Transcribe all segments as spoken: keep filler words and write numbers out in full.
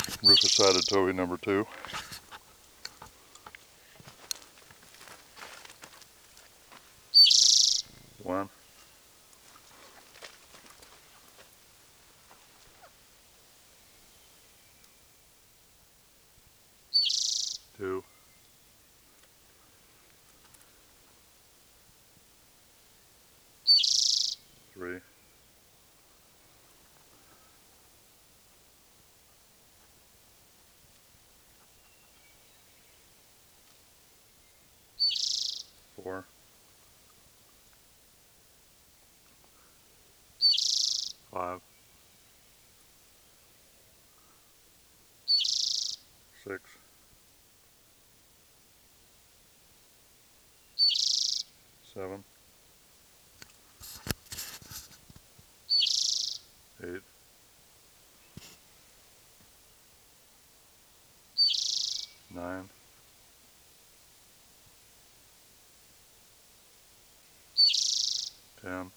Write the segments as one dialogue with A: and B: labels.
A: Rufus-sided towing number two. One. Two. Three. Four. Five. Six. Seven. Eight. Nine. Ten.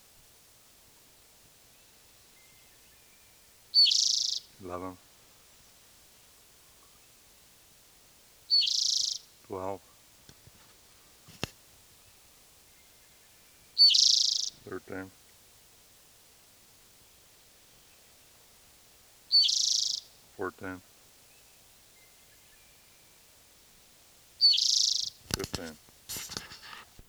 A: Eleven. Twelve. Thirteen. Fourteen.